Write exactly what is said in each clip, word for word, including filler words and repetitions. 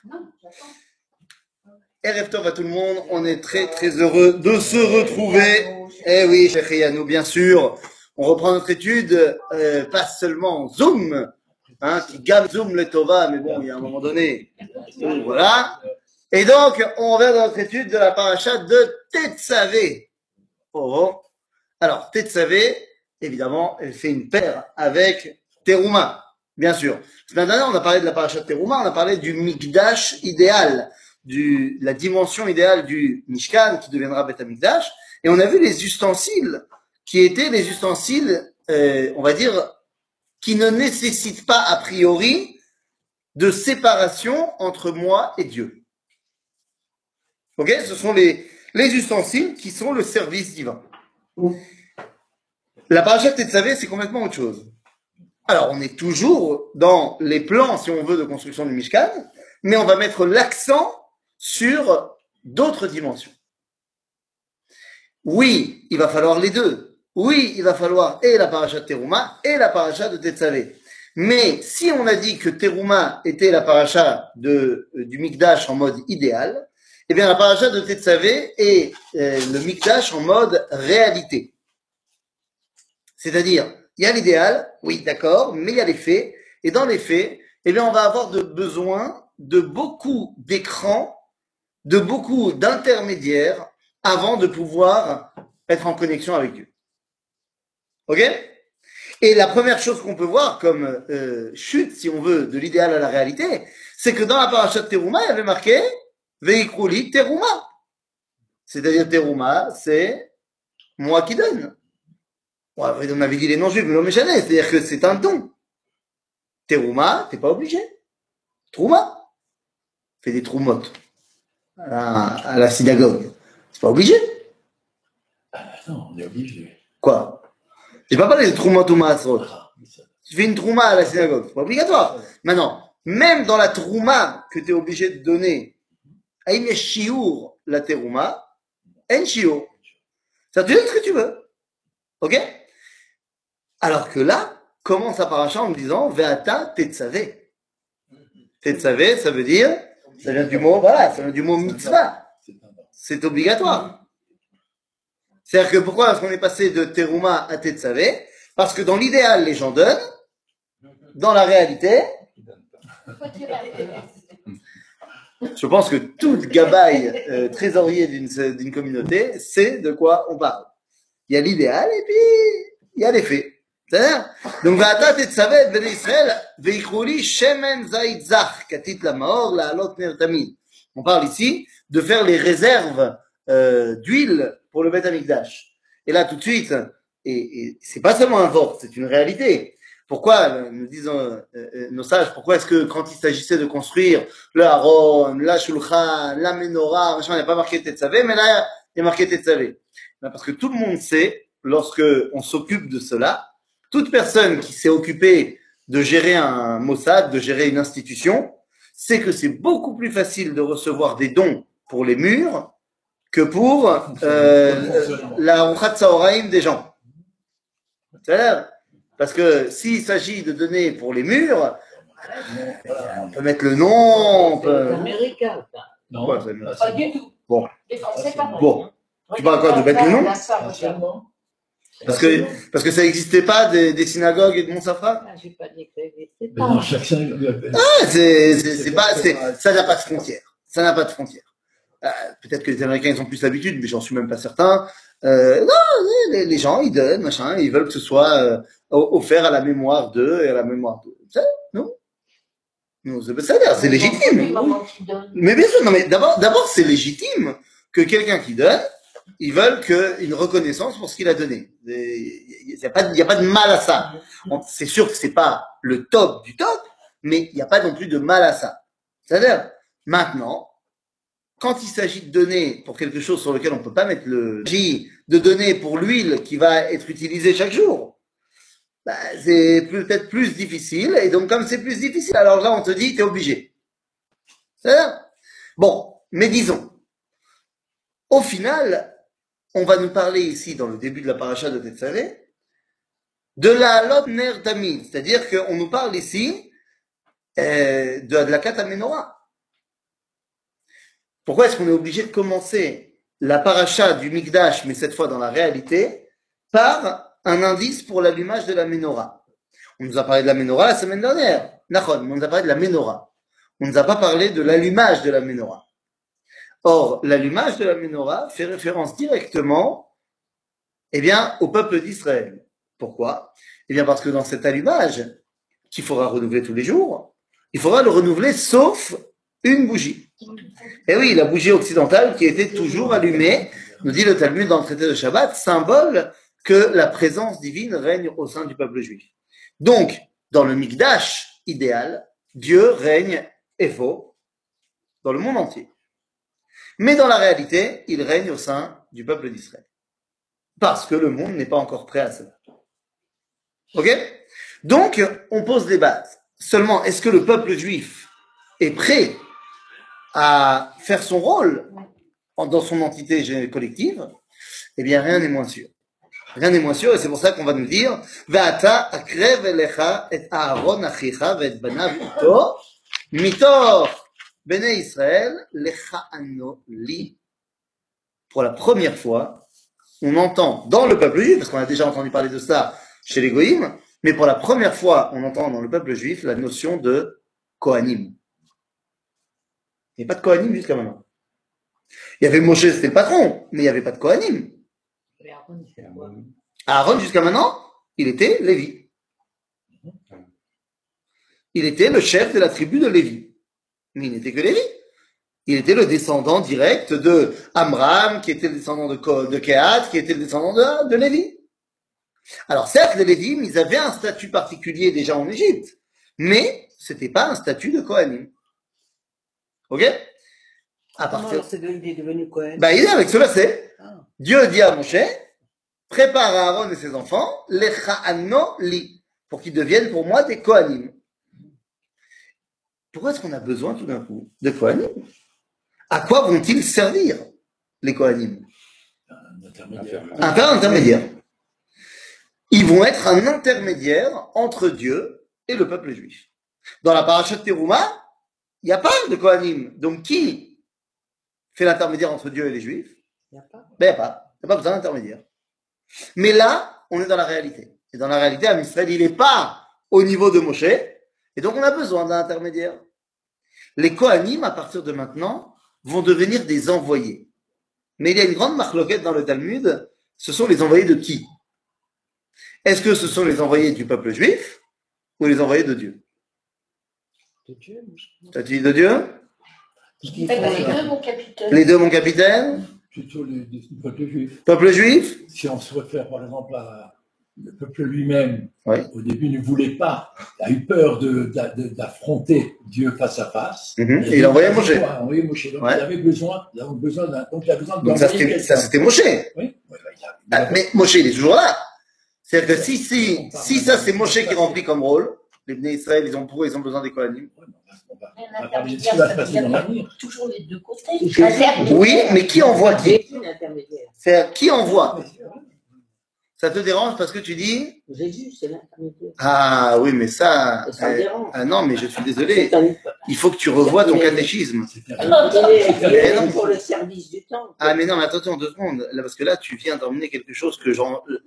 Erev Tov à tout le monde, on est très très heureux de se retrouver. Eh oui, Cheikh Yanou, bien sûr. On reprend notre étude, euh, pas seulement Zoom, hein, qui gamme Zoom le Tova, mais bon, il y a un moment donné, donc, voilà. Et donc, on revient dans notre étude de la paracha de Tetzavé. Oh, oh. Alors, Tetzavé, évidemment, elle fait une paire avec Teruma, bien sûr. La semaine dernière, on a parlé de la paracha de Teruma, on a parlé du Mikdash idéal, du, la dimension idéale du Mishkan qui deviendra Beth Amikdash, et on a vu les ustensiles qui étaient les ustensiles, euh, on va dire, qui ne nécessitent pas a priori de séparation entre moi et Dieu. Ok? Ce sont les, les ustensiles qui sont le service divin. La paracha de Tetzavé, c'est complètement autre chose. Alors, on est toujours dans les plans, si on veut, de construction du Mishkan, mais on va mettre l'accent sur d'autres dimensions. Oui, il va falloir les deux. Oui, il va falloir et la paracha de Teruma et la paracha de Tetzavé. Mais si on a dit que Teruma était la paracha de, euh, du Mikdash en mode idéal, eh bien la paracha de Tetzavé est euh, le Mikdash en mode réalité. C'est-à-dire, il y a l'idéal, oui, d'accord, mais il y a les faits. Et dans les faits, eh bien, on va avoir de besoin de beaucoup d'écrans, de beaucoup d'intermédiaires avant de pouvoir être en connexion avec Dieu. Ok? Et la première chose qu'on peut voir comme euh, chute, si on veut, de l'idéal à la réalité, c'est que dans la paracha de Teruma, il y avait marqué Veikrouli Teruma. C'est-à-dire Teruma, c'est moi qui donne. Bon, on avait dit les non-juifs, mais non méchanais, c'est-à-dire que c'est un don. Teruma, t'es pas obligé. Trouma, fais des troumottes à la, à la synagogue. C'est pas obligé. Ah non, on est obligé. Quoi? J'ai pas parlé de troumottes ou maasrot. Tu fais une trouma à la synagogue, c'est pas obligatoire. Maintenant, même dans la trouma que t'es obligé de donner, aïm yesh shiur la terouma, en shiur. Ça te donne ce que tu veux. Ok? Alors que là, commence à paracha en me disant, ve'ata tetzavé. Tetzavé, ça veut dire, ça vient du mot, voilà, ça vient du mot mitzvah. C'est obligatoire. C'est-à-dire que pourquoi est-ce qu'on est passé de Teruma à Tetzavé? Parce que dans l'idéal, les gens donnent. Dans la réalité, je pense que tout gabaye euh, trésorier d'une, d'une communauté sait de quoi on parle. Il y a l'idéal et puis il y a les faits. C'est-à-dire, donc, Va'ata Tetzavé, Bnei Israël, Veikrouli Shemen Zaïd Zach, Katit la Maor, la Halot Ner Tamid. On parle ici de faire les réserves euh, d'huile pour le Beth Amikdash. Et là, tout de suite, et, et c'est pas seulement un vort, c'est une réalité. Pourquoi, nous disent euh, euh, nos sages, pourquoi est-ce que quand il s'agissait de construire le Haron, la Shulchan, la Menorah, machin, il n'y a pas marqué Tetzavé, mais là, il y a marqué Tetzavé. Parce que tout le monde sait, lorsque on s'occupe de cela, toute personne qui s'est occupée de gérer un Mossad, de gérer une institution, sait que c'est beaucoup plus facile de recevoir des dons pour les murs que pour euh, la Ruchat Saoraim des gens. C'est-à-dire, parce que s'il s'agit de donner pour les murs, on peut mettre le nom, on peut... C'est américain, ça. Non, Quoi, c'est américain? Pas du tout. Bon. Les Français, pareil. Bon. Tu parles quoi, de mettre le nom? Parce que, parce que ça n'existait pas des, des synagogues et de Montsafra? Ah, j'ai pas dit que ça existait Mais dans pas. chaque synagogue. Ah, c'est, c'est, c'est pas, c'est, ça n'a pas de frontières. Ça n'a pas de frontières. Euh, peut-être que les Américains, ils ont plus l'habitude, mais j'en suis même pas certain. Euh, non, les, les gens, ils donnent, machin, ils veulent que ce soit euh, offert à la mémoire d'eux et à la mémoire d'eux. Ça, non? Non, c'est, ça, c'est légitime. Maman qui donne. Mais bien sûr, non, mais d'abord, d'abord, c'est légitime que quelqu'un qui donne, ils veulent que, une reconnaissance pour ce qu'il a donné. Il n'y a pas, il y a pas de mal à ça. C'est sûr que c'est pas le top du top, mais il n'y a pas non plus de mal à ça. C'est-à-dire, maintenant, quand il s'agit de donner pour quelque chose sur lequel on peut pas mettre le J, de donner pour l'huile qui va être utilisée chaque jour, bah, c'est peut-être plus difficile. Et donc, comme c'est plus difficile, alors là, on te dit, t'es obligé. C'est-à-dire, bon, mais disons, au final, on va nous parler ici, dans le début de la paracha de Tetzavé, de la Halot Ner Tamid, c'est-à-dire qu'on nous parle ici euh, de la Adlakat HaMenorah. Pourquoi est-ce qu'on est obligé de commencer la paracha du Mikdash, mais cette fois dans la réalité, par un indice pour l'allumage de la menorah? On nous a parlé de la menorah la semaine dernière. Nachon, on nous a parlé de la menorah. On ne nous a pas parlé de l'allumage de la menorah. Or, l'allumage de la menorah fait référence directement, eh bien, au peuple d'Israël. Pourquoi? Eh bien, parce que dans cet allumage, qu'il faudra renouveler tous les jours, il faudra le renouveler sauf une bougie. Et oui, la bougie occidentale qui était toujours allumée, nous dit le Talmud dans le traité de Shabbat, symbole que la présence divine règne au sein du peuple juif. Donc, dans le Mikdash idéal, Dieu règne et faux dans le monde entier. Mais dans la réalité, il règne au sein du peuple d'Israël. Parce que le monde n'est pas encore prêt à cela. Ok? Donc, on pose des bases. Seulement, est-ce que le peuple juif est prêt à faire son rôle dans son entité collective? Eh bien, rien n'est moins sûr. Rien n'est moins sûr, et c'est pour ça qu'on va nous dire Ve'ata akrev elecha et Aaron achicha ve'et banav ito mitor bnei Israël lecha'ano li. Pour la première fois, on entend dans le peuple juif, parce qu'on a déjà entendu parler de ça chez les Goïms, mais pour la première fois, on entend dans le peuple juif la notion de Kohanim. Il n'y a pas de Kohanim jusqu'à maintenant. Il y avait Moshe, c'était le patron, mais il n'y avait pas de Kohanim. Aaron, jusqu'à maintenant, il était Lévi. Il était le chef de la tribu de Lévi. Mais il n'était que Lévi. Il était le descendant direct de Amram, qui était le descendant de, Ko- de Kehat, qui était le descendant de, de Lévi. Alors certes, les Lévim, ils avaient un statut particulier déjà en Égypte, mais c'était pas un statut de Kohanim. Ok? À Comment partir... alors c'est devenu, il est devenu Cohen? Bah, il est avec ce verset. Ah. Dieu dit à Moshe, prépare Aaron et ses enfants, lecha'ano li, pour qu'ils deviennent pour moi des Kohanim. Pourquoi est-ce qu'on a besoin tout d'un coup de Kohanim? À quoi vont-ils servir, les Kohanim? Un intermédiaire. Un père intermédiaire. Ils vont être un intermédiaire entre Dieu et le peuple juif. Dans la paracha de Teruma, il n'y a pas de Kohanim. Donc qui fait l'intermédiaire entre Dieu et les Juifs? Il n'y a pas. Ben, il n'y a pas. Il n'y a pas besoin d'intermédiaire. Mais là, on est dans la réalité. Et dans la réalité, Am Israël, il n'est pas au niveau de Moshe. Et donc, on a besoin d'un intermédiaire. Les Kohanim, à partir de maintenant, vont devenir des envoyés. Mais il y a une grande marloquette dans le Talmud. Ce sont les envoyés de qui? Est-ce que ce sont les envoyés du peuple juif ou les envoyés de Dieu? De Dieu. moi, je- T'as dit de Dieu? Parce qu'ils Eh ben, font, les euh, deux, mon capitaine. Les deux, mon capitaine? Plutôt les, les peuples juifs. Peuple juif? Si on se réfère par exemple à le peuple lui-même, Oui. au début ne voulait pas, a eu peur de- d'a- de- d'affronter Dieu face à face. Mhm. Et il a envoyé Moshe. Il a envoyé Moshe. Donc Ouais. il avait besoin, il avait besoin d'un, donc il a besoin Donc ça, d'envoyer c'était, ça, quelqu'un. c'était Moshe. Oui, ouais, bah, il a- il Ah, a- mais Moshe, il est toujours là. C'est-à-dire que si, si, si ça c'est Moshe qui remplit comme rôle, les Bnei Israël, ils ont pour, ils ont besoin des Kohanim. Ouais, on va- on va- Un on va parler de ce qui intermédiaire, va se ça veut passer dire dans qu'il y a l'avenir. toujours les deux côtés. Jésus. Intermédiaire. Oui, mais qui envoie qui? Jésus, l'intermédiaire. C'est qui envoie? Ça te dérange parce que tu dis, Jésus, c'est l'intermédiaire. ah oui, mais ça, Et ça me euh, dérange. ah non, mais je suis désolé. C'est un- Il faut que tu revoies ton Mais- catéchisme. C'était Alors, il est, il Mais est non. pour le service du temps. Ah, mais non, mais attention deux secondes. Là, parce que là, tu viens d'emmener quelque chose que j'en, euh,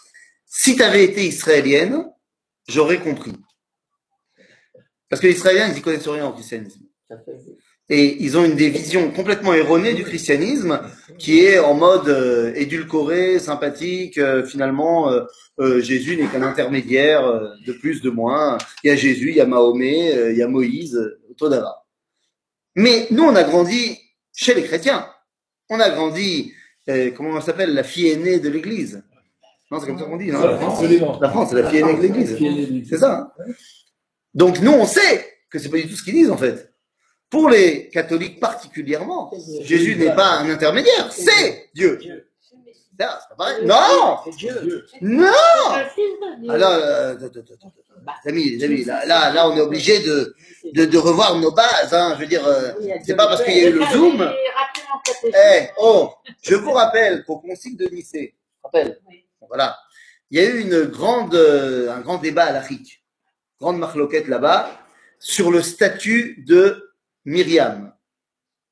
si tu avais été israélienne, j'aurais compris. Parce que les Israéliens, ils y connaissent rien au christianisme. Ça fait- Et ils ont une des visions complètement erronées du christianisme, qui est en mode euh, édulcoré, sympathique. euh, finalement, euh, euh, Jésus n'est qu'un intermédiaire, euh, de plus, de moins. Il y a Jésus, il y a Mahomet, euh, il y a Moïse, euh, Todava. Mais nous, on a grandi chez les chrétiens. On a grandi, euh, comment ça s'appelle, la fille aînée de l'Église. Non, c'est comme ça qu'on dit, non? La France, Absolument. la France, c'est la fille aînée de l'Église. C'est ça. Hein. Donc nous, on sait que c'est pas du tout ce qu'ils disent en fait. Pour les catholiques particulièrement, Jésus n'est pas un intermédiaire, c'est Dieu. Dieu. C'est ça, c'est pas pareil. Non, C'est Dieu. Dieu. non. Le fils de Dieu. Alors, euh, attends, attends, attends, attends. les amis, les amis, là, là, là, on est obligé de, de, de revoir nos bases. Hein. Je veux dire, euh, c'est pas parce qu'il y a eu le Zoom. J'ai raté mon catéchisme. Eh, oh, je vous rappelle qu'au Concile de Nicée, rappelle, Oui. voilà, il y a eu une grande, euh, un grand débat à l'Afrique, grande marloquette là-bas, sur le statut de Myriam.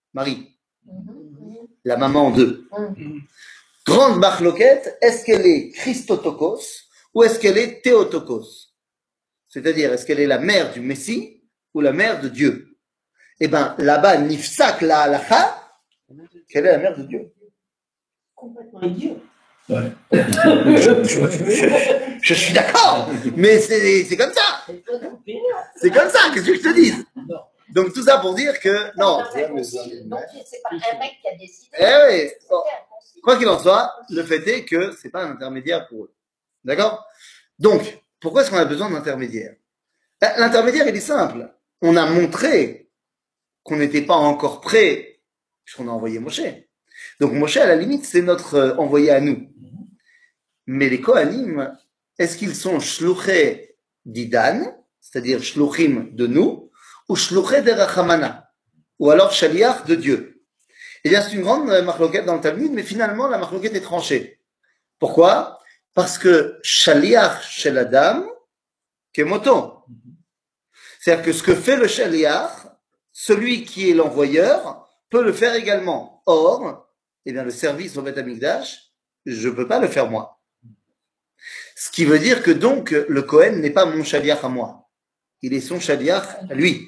Marie, Mhm. la maman d'eux. Mhm. Grande marloquette, est-ce qu'elle est Christotokos ou est-ce qu'elle est Théotokos? C'est-à-dire, est-ce qu'elle est la mère du Messie ou la mère de Dieu? Eh bien, là-bas, Nifsak la halacha, qu'elle est la mère de Dieu. Complètement idiot. Ouais. je, je- je suis d'accord, mais c'est c'est comme ça. C'est toi non plus. C'est comme ça, qu'est-ce que je te dis? Non. Donc tout ça pour dire que, non. C'est un concile, donc c'est pas un mec qui a décidé. Eh oui, C'était bon. un concile. Quoi qu'il en soit, le fait est que c'est pas un intermédiaire pour eux. D'accord? Donc, pourquoi est-ce qu'on a besoin d'intermédiaire? Ben, l'intermédiaire, il est simple. On a montré qu'on n'était pas encore prêt, puisqu'on a envoyé Moshe. Donc Moshe, à la limite, c'est notre euh, envoyé à nous. Mais les Kohanim, est-ce qu'ils sont shluché d'Idan, c'est-à-dire shluchim de nous, ou shluché de Rachamana, ou alors shaliach de Dieu? Eh bien, c'est une grande marloquette dans le Talmud, mais finalement, la marloquette est tranchée. Pourquoi? Parce que shaliach shel Adam, kemoto. C'est-à-dire que ce que fait le shaliach, celui qui est l'envoyeur, peut le faire également. Or, eh bien, le service au Beth Amikdash, je ne peux pas le faire moi. Ce qui veut dire que donc, le Kohen n'est pas mon shaliach à moi. Il est son shaliach à lui.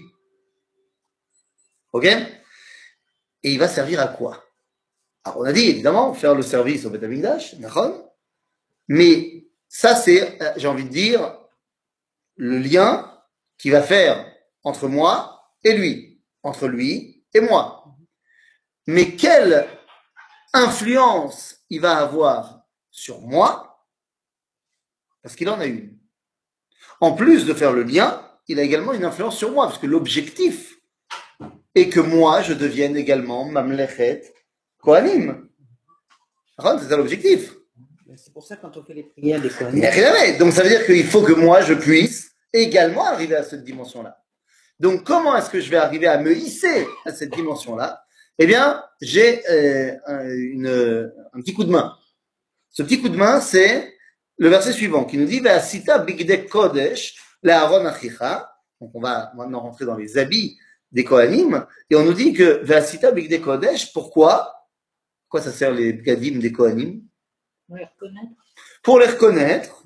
Ok? Et il va servir à quoi? Alors, on a dit, évidemment, faire le service au Beth Amikdash, d'accord? Mais ça, c'est, j'ai envie de dire, le lien qu'il va faire entre moi et lui, entre lui et moi. Mais quelle influence il va avoir sur moi? Parce qu'il en a une. En plus de faire le lien, il a également une influence sur moi, parce que l'objectif est que moi, je devienne également Mamlechet Kohanim. C'est ça l'objectif. C'est pour ça quand on fait les prières des Il Kohanim. n'y a rien à voir. Donc ça veut dire qu'il faut que moi, je puisse également arriver à cette dimension-là. Donc comment est-ce que je vais arriver à me hisser à cette dimension-là? Eh bien, j'ai euh, un, une, un petit coup de main. Ce petit coup de main, c'est le verset suivant qui nous dit Ve'asita bigdei kodesh le'Aaron achicha. Donc on va maintenant rentrer dans les habits des Kohanim et on nous dit que Ve'asita bigdei kodesh. Pourquoi? Pourquoi ça sert les gadim des Kohanim? On les reconnaître. Pour les reconnaître.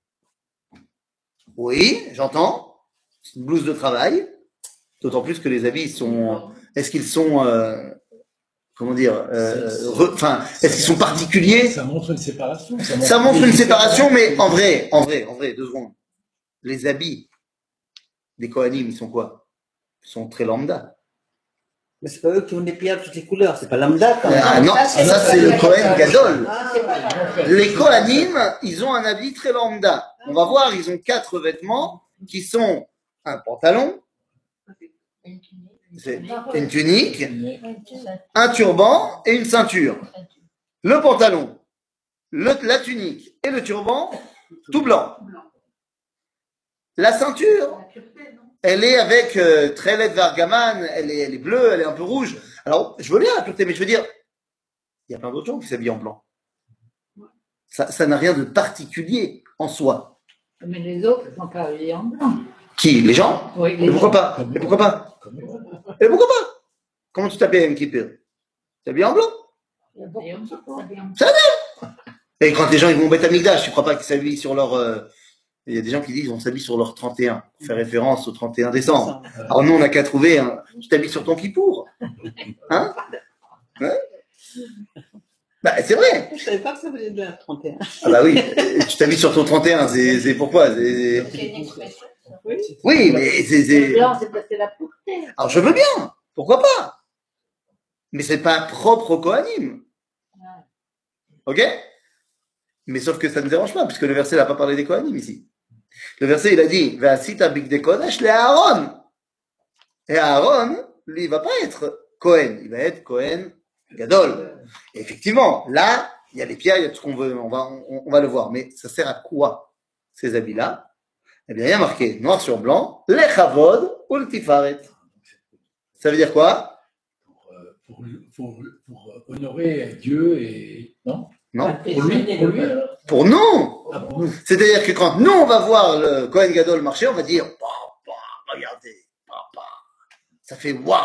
Oui, j'entends. C'est une blouse de travail. D'autant plus que les habits sont. Est-ce qu'ils sont euh, comment dire euh, re, enfin, est-ce qu'ils sont particuliers? Ça montre une séparation. Ça montre, ça montre une séparation, mais en vrai, en vrai, en vrai, deux secondes. Les habits des Kohanim, ils sont quoi? Ils sont très lambda. Mais c'est pas eux qui ont des prières de toutes les couleurs, c'est pas lambda quand même. Ah non, ça c'est, ça, c'est le Kohen Gadol. Ah, Les Kohanim, ils ont un habit très lambda. On va voir, ils ont quatre vêtements qui sont un pantalon, Une tunique. c'est une tunique, Une tunique. un turban et une ceinture. Le pantalon, le, la tunique et le turban, tout blanc. La ceinture, elle est avec euh, Trelet Vargaman, elle est, elle est bleue, elle est un peu rouge. Alors, je veux bien la pureté, mais je veux dire, il y a plein d'autres gens qui s'habillent en blanc. Ça, ça n'a rien de particulier en soi. Mais les autres ne sont pas habillés en blanc. Qui? Les gens? Oui, les Et pourquoi gens. pas? Et pourquoi pas? Et pourquoi pas? Comment tu t'habilles à M. Kippur? Tu t'habilles en blanc? Habillés en blanc. Ça va. Et quand les gens ils vont au Beth Amikdash, tu crois pas qu'ils s'habillent sur leur... Euh... Il y a des gens qui disent on s'habille sur leur trente et un, pour faire référence au trente et un décembre. Alors nous, on n'a qu'à trouver un... Tu t'habilles sur ton Kippour. Hein? Ouais. Bah, c'est vrai. je savais pas que ça venait de la trente et un. Ah bah oui, tu t'habilles sur ton trente et un, c'est, c'est pourquoi? C'est... C'est une expression. Ça. Oui. Oui, mais c'est... Le c'est... blanc, c'est parce que la pureté. Alors je veux bien, pourquoi pas? Mais c'est pas propre au Kohanim. Ok? Mais sauf que ça ne dérange pas, puisque le verset n'a pas parlé des Kohanim ici. Le verset, il a dit Ve'asita bigdei kodesh le Aaron. Et Aaron, lui, il va pas être Kohen, il va être Kohen Gadol. Et effectivement, là, il y a les pierres, il y a tout ce qu'on veut, on va, on, on va le voir. Mais ça sert à quoi, ces habits-là? Eh bien, il y a marqué noir sur blanc, le chavod ou le tifaret. Ça veut dire quoi? Pour, pour, pour honorer Dieu et. Non? Non. Pour lui, pour lui alors? Pour nous. Ah, pour nous. C'est-à-dire que quand nous, on va voir le Kohen Gadol marcher, on va dire, papa, regardez, papa, ça fait waouh.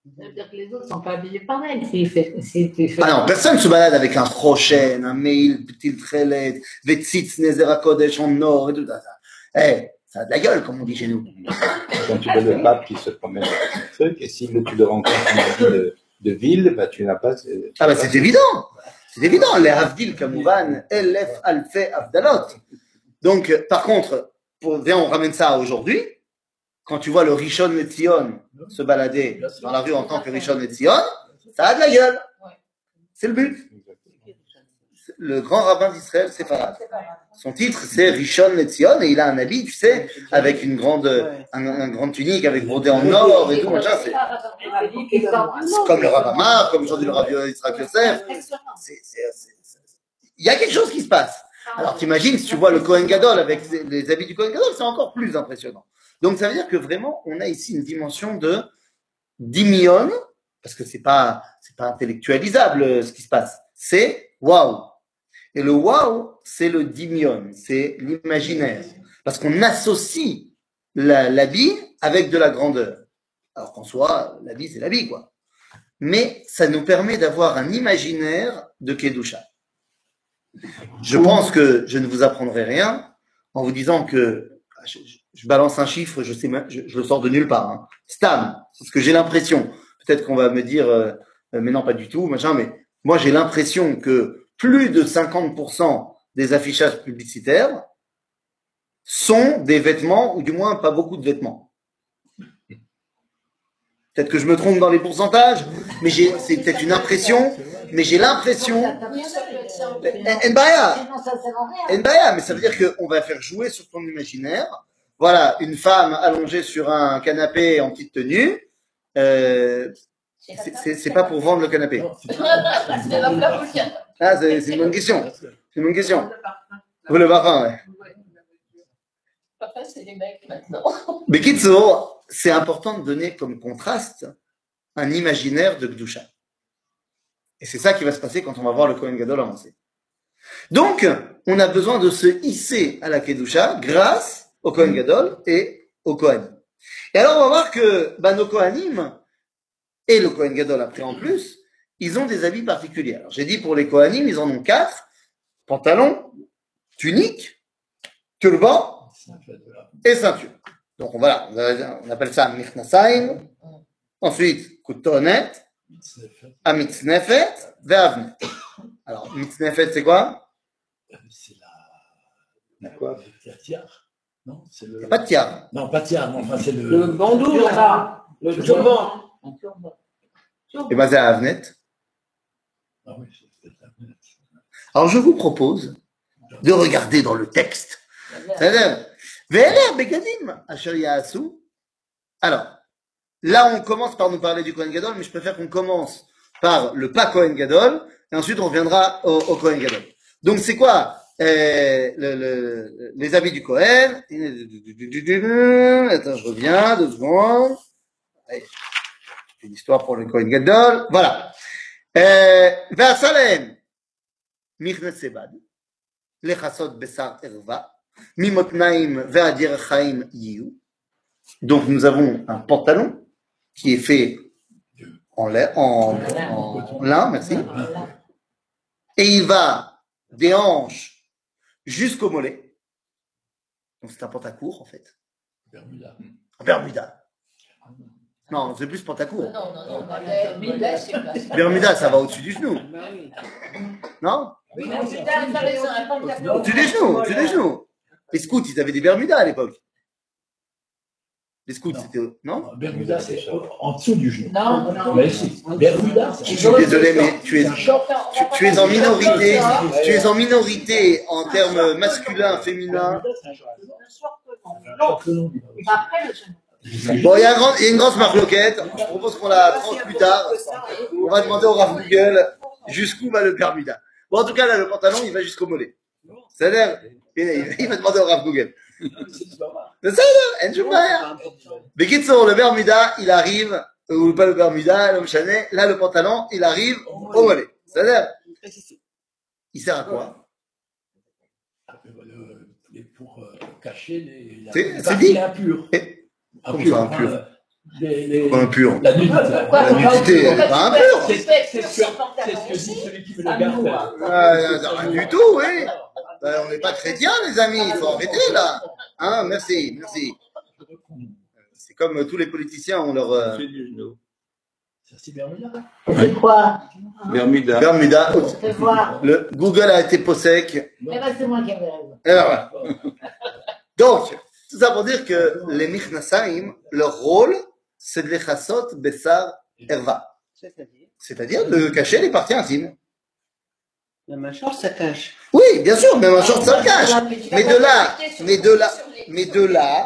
Ça veut dire que les autres ne sont pas habillés pareil. Si, fait- si tu fais... Ah non, personne ne se balade avec un rochen, un mail, petit trelet, vetzitz, nezera kodesh en or et tout ça. Eh, ça a de la gueule, comme on dit chez nous. Quand tu vois le pape qui se promène avec son truc, et si tu le rencontres dans une de, de ville, bah, tu n'as pas. Tu Ah bah n'as pas- c'est évident. C'est évident. Les Havdil, Kamouvan, Elef, Alfe, Avdalot. Donc, euh, par contre, pour, viens, on ramène ça à aujourd'hui. Quand tu vois le Rishon Letzion se balader dans la rue en tant que Rishon Letzion, ça a de la gueule. C'est le but. Le grand rabbin d'Israël, c'est Farad. Son titre, c'est Rishon Letzion, et il a un habit, tu sais, avec une grande, un, un grande tunique avec brodé en or et tout, machin. C'est c'est comme le Rav Amar, comme aujourd'hui le Rav Yitzhak Yosef. C'est- c'est- c'est- c'est- Il y a quelque chose qui se passe. Alors t'imagines, si tu vois le Kohen Gadol avec les habits du Kohen Gadol, c'est encore plus impressionnant. Donc ça veut dire que vraiment, on a ici une dimension de dimion, parce que c'est pas, c'est pas intellectualisable euh, ce qui se passe. C'est waouh. Et le waouh, c'est le dimion, c'est l'imaginaire. Parce qu'on associe la- l'habit avec de la grandeur. Alors qu'en soi, l'habit, c'est l'habit, quoi. Mais ça nous permet d'avoir un imaginaire de Kedusha. Je pense que je ne vous apprendrai rien en vous disant que je, je- je balance un chiffre, je sais même, je, je le sors de nulle part. Hein. Stam, c'est ce que j'ai l'impression. Peut-être qu'on va me dire, euh, euh, mais non, pas du tout, machin. Mais moi, j'ai l'impression que plus de cinquante pour cent des affichages publicitaires sont des vêtements, ou du moins pas beaucoup de vêtements. Peut-être que je me trompe dans les pourcentages, mais j'ai, c'est peut-être une impression, mais j'ai l'impression. Nbaya, Nbaya, mais ça veut dire qu'on va faire jouer sur ton imaginaire. Voilà, une femme allongée sur un canapé en petite tenue. Euh, c'est- c'est c'est pas pour vendre le canapé. Non, c'est pas- Ah, c'est c'est une bonne question. C'est une bonne question. Vous le parfum, ouais. Papa, c'est les mecs maintenant. Mais Kitso, c'est important de donner comme contraste un imaginaire de Gdusha. Et c'est ça qui va se passer quand on va voir le Kohen Gadol avancer. Donc, on a besoin de se hisser à la Kedusha grâce au Kohen Gadol et au Kohen. Et alors, on va voir que bah, nos Kohanim et le Kohen Gadol après en plus, ils ont des habits particuliers. Alors, j'ai dit pour les Kohanim, ils en ont quatre. Pantalon, tunique, turban et ceinture. Donc, voilà, on appelle ça Mirnasaim. Ensuite, Koutonet, Amitznefet, Ve'avnet. Alors, Mitznefet, c'est quoi? C'est La la. coiffe. La tiare. Non, c'est le. Il n'y a pas de tiare. Non, pas tiare, non, enfin, c'est le. Le bandeau, là. Le turban. Un turban. Et ben, c'est Avnet. Ah oui, c'est peut-être la. Alors, je vous propose de regarder dans le texte. C'est-à-dire, Ve'eler begadim asher ya'asu. Alors, là, on commence par nous parler du Kohen Gadol, mais je préfère qu'on commence par le pas Kohen Gadol, et ensuite on reviendra au, au Kohen Gadol. Donc, c'est quoi euh, le, le, les habits du Kohen? Attends, je reviens, deux secondes. Allez, une histoire pour le Kohen Gadol. Voilà. Ve'asalem michnes sebad, lechasot besar erva, mimotnaim ve'adir chaim yiu. Donc, nous avons un pantalon qui est fait en, lait, en, en lin, merci. Et il va des hanches jusqu'au mollet. Donc c'est un pantacourt en fait. Bermuda. Un Bermuda. Non, c'est plus pantacourt. Non, non, non. Bermuda, c'est pas. Bermuda, ça va au-dessus du genou. Bah oui. Non? Bermuda, ça reste un pantalon. Au-dessus des genoux, au-dessus des genoux. Les scouts, ils avaient des Bermudas à l'époque. Les scouts, Non. c'était. Non? Non, Bermuda, c'est au- en dessous du genou. Non, non. Mais si, Bermuda, c'est Je suis désolé, mais tu es, tu, tu es en minorité. Tu es en minorité en termes masculins, féminins. Bermuda, c'est un short. Non. Short long. Après le genou. Bon, il y a, un grand- il y a une grosse marloquette. Je propose qu'on la tranche plus tard. On va demander au Rav Google jusqu'où va le Bermuda. Bon, en tout cas, là, le pantalon, il va jusqu'au mollet. C'est-à-dire, il il va demander au Rav Google. C'est pas mal. C'est ça, là, en Jumaya. Mais Kitsour, le Bermuda, il arrive, ou pas le Bermuda, l'homme chanet, là, le pantalon, il arrive au mollet. C'est-à-dire, il sert à quoi? Le- les- Pour euh, cacher les, la, C'est- les c'est parties dit. impures. Et- Impures, ça, enfin, impures euh, les, les, Pas impur. la nudité. La nudité, elle est pas impure. C'est c'est ce que c'est ce que dit celui qui me le garde. Euh, rien du tout, oui. Euh, on n'est pas chrétiens, les amis, il faut arrêter là. Hein, merci, merci. C'est comme tous les politiciens ont leur euh, C'est du genou. C'est bien là. C'est quoi? Bermuda. Bermuda. Fais voir. Le Google a été peau sec. Eh ben, c'est moi qui avais raison. Et voilà. Donc, tout ça pour dire que les Michnasaim, leur rôle, c'est de les chassot bessar erva. C'est-à-dire, C'est-à-dire de cacher les parties intimes. la mâchoire, ça cache. Oui, bien sûr, même un short, ça le cache. Mais de là, mais de là, mais de là,